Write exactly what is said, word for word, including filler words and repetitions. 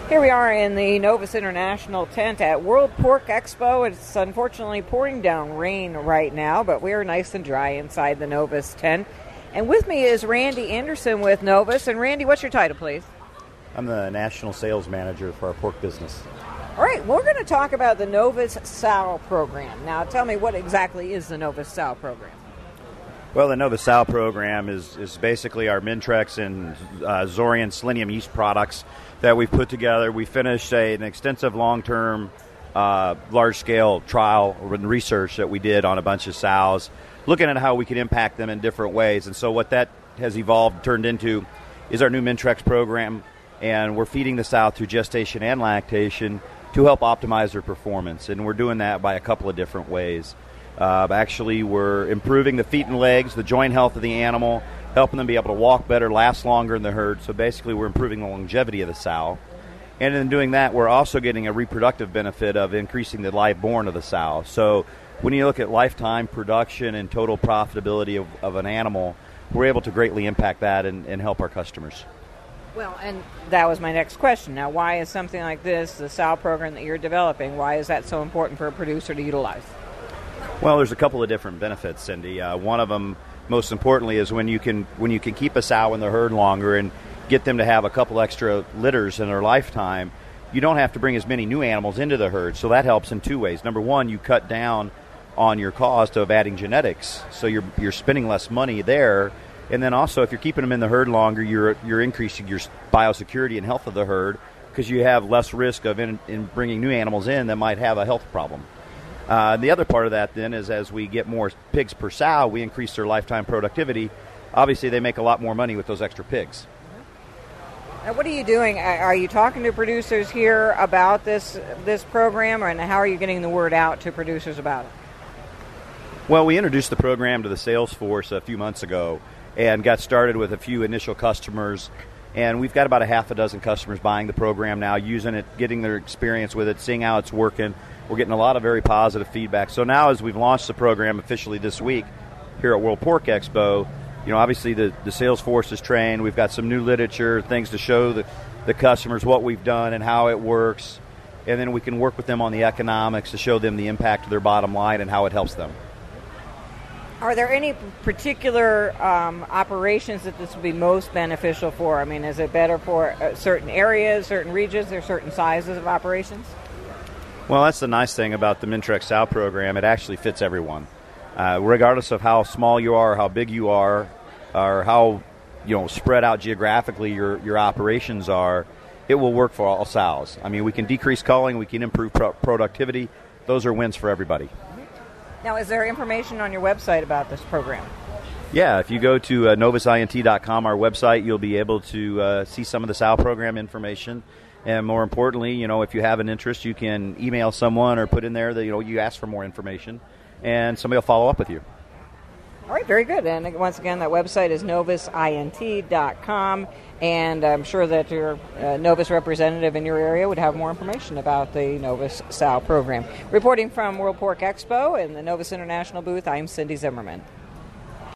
Here we are in the Novus International tent at World Pork Expo. It's unfortunately pouring down rain right now, but we are nice and dry inside the Novus tent. And with me is Randy Anderson with Novus. And Randy, what's your title, please? I'm the National Sales Manager for our pork business. All right, we're going to talk about the Novus S A L program. Now, tell me, what exactly is the Novus S A L program? Well, the Novus S A L program is, is basically our Mintrex and uh, Zorian Selenium yeast products that we've put together. We finished a, an extensive long-term, uh, large-scale trial and research that we did on a bunch of sows, looking at how we could impact them in different ways. And so what that has evolved, turned into, is our new Mintrex program, and we're feeding the sow through gestation and lactation to help optimize their performance. And we're doing that by a couple of different ways. Uh, actually, we're improving the feet and legs, the joint health of the animal, helping them be able to walk better, last longer in the herd. So basically, we're improving the longevity of the sow. And in doing that, we're also getting a reproductive benefit of increasing the live born of the sow. So when you look at lifetime production and total profitability of, of an animal, we're able to greatly impact that and, and help our customers. Well, and that was my next question. Now, why is something like this, the S A L program that you're developing, why is that so important for a producer to utilize? Well, there's a couple of different benefits, Cindy. Uh, one of them, most importantly, is when you can when you can keep a sow in the herd longer and get them to have a couple extra litters in their lifetime, you don't have to bring as many new animals into the herd. So that helps in two ways. Number one, you cut down on your cost of adding genetics, so you're you're spending less money there. And then also, if you're keeping them in the herd longer, you're you're increasing your biosecurity and health of the herd because you have less risk of in, in bringing new animals in that might have a health problem. Uh, the other part of that, then, is as we get more pigs per sow, we increase their lifetime productivity. Obviously, they make a lot more money with those extra pigs. Now, what are you doing? Are you talking to producers here about this this program, and how are you getting the word out to producers about it? Well, we introduced the program to the sales force a few months ago and got started with a few initial customers. And we've got about a half a dozen customers buying the program now, using it, getting their experience with it, seeing how it's working. We're getting a lot of very positive feedback. So now, as we've launched the program officially this week here at World Pork Expo, you know, obviously the, the sales force is trained. We've got some new literature, things to show the, the customers what we've done and how it works. And then we can work with them on the economics to show them the impact of their bottom line and how it helps them. Are there any particular um, operations that this would be most beneficial for? I mean, is it better for uh, certain areas, certain regions, or certain sizes of operations? Well, that's the nice thing about the Mintrex S A L program. It actually fits everyone. Uh, regardless of how small you are, how big you are, or how you know spread out geographically your, your operations are, it will work for all sows. I mean, we can decrease culling, we can improve pro- productivity. Those are wins for everybody. Now, is there information on your website about this program? Yeah, if you go to uh, novus int dot com, our website, you'll be able to uh, see some of the S A L program information. And more importantly, you know, if you have an interest, you can email someone or put in there that, you know, you ask for more information, and somebody will follow up with you. All right, very good. And once again, that website is novus int dot com, and I'm sure that your uh, Novus representative in your area would have more information about the Novus S A L program. Reporting from World Pork Expo in the Novus International booth, I'm Cindy Zimmerman.